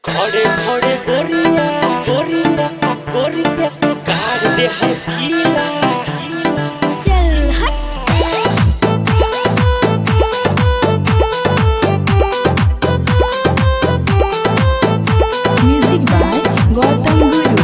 खड़े खड़े गोरिया गोरिया गोरिया काट दे हम कीला चल हट। Music by Gautam Guru.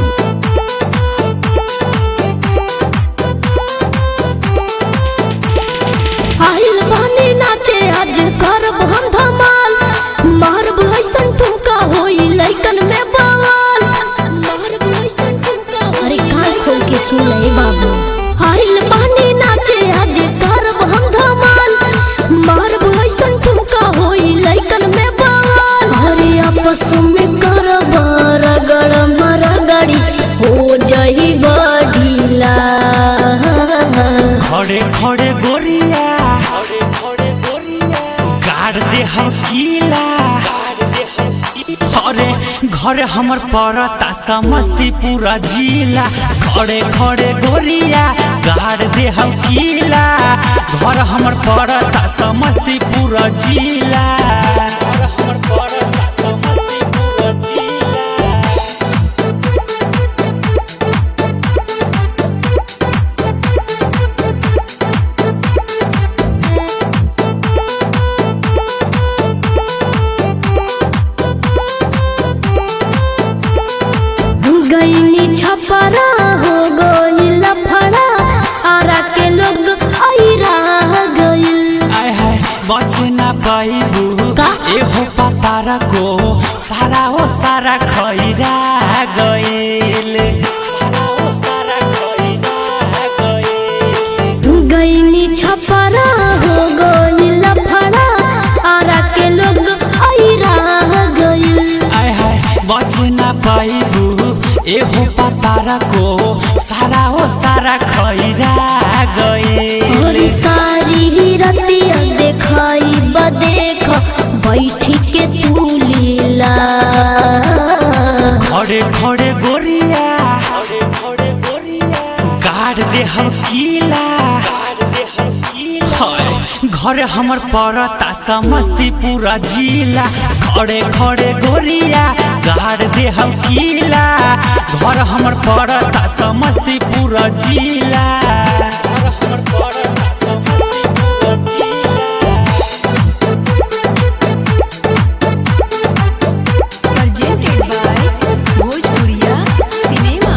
आइल बानी नाचे आज करब हम धमाल, मारब ऐसन ठुमका होई लइकन में बवाल, मारब ऐसन ठुमका। अरे कान खोल के सुन ले बाबू। आइल बानी नाचे आज करब हम धमाल, मारब ऐसन ठुमका होई लइकन में बवाल। अरे आपस में करब रगड़ मरगड़ी हो जाई बढ़ीला। खड़े खड़े गोरिया खड़े खड़े गोरिया काट दे हम कीला अरे घर हमर पड़ता समस्तीपुर जिला। खड़े खड़े गोरिया गाड़ दे हम कीला घर हमर पड़ता समस्तीपुर जिला। घर हमर पड़ता समस्तीपुर जिला। गईनी छपरा हो गई लफड़ा, आरा के लोग आइरा गइल। आय हाय बच ना पाइबू का? एहो पतारा को सारा ओ सारा खैरा गइल। सारा ओ सारा खैरा गइल। गईनी छपरा हो गई लफड़ा, आरा के लोग आइरा गइल। आय हाय बच ना पाइबू एहो पतारा को सारा ओ सारा खैरा गइल। और सारी रतिया देखाई बदेख बैठी के तू लीला। खड़े खड़े गोरिया खड़े खड़े गोरिया गाड़ दे हम कीला हाय घर हमर पड़ता समस्तीपुर जिला। खड़े खड़े गोरिया गाड़ दे हम कीला घर हमर पड़ता समस्तीपुर जिला। घर हमर पड़ता समस्तीपुर जिला। presented by Bhojpuriya Cinema।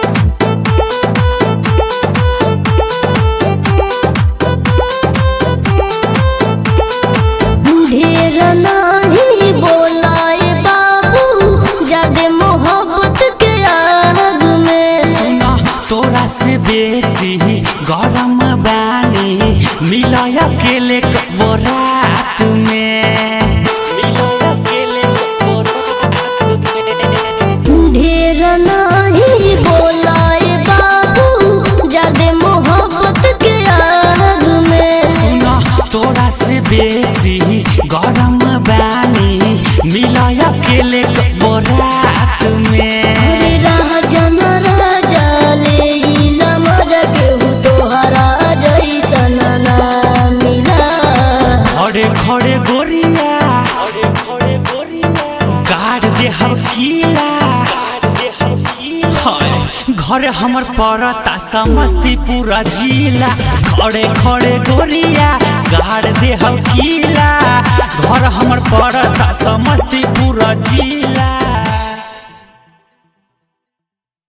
ढेर नाही बोलाए बाबू, जादे मोहब्बत के आग में। सुना तोरा से बेसी गरम बानी मिलय अकेले कबो रात में। मिलय अकेले कबो रात में। ढेर नाही बोलाए बाबू, जादे मोहब्बत के आग में। सुना तोरा से बेसी गरम बानी मिलय अकेले कबो रात में। अरे राजन राजा ले इला मर केहू तोहरा जैसन ना मिला। खड़े खड़े गोरिया खड़े खड़े गोरिया गाड़ दे हम कीला हाय घर हमर पड़ता समस्तीपुर जिला। खड़े खड़े गोरिया गाड़ दे हम कीला घर हमर पड़ता समस्तीपुर जिला।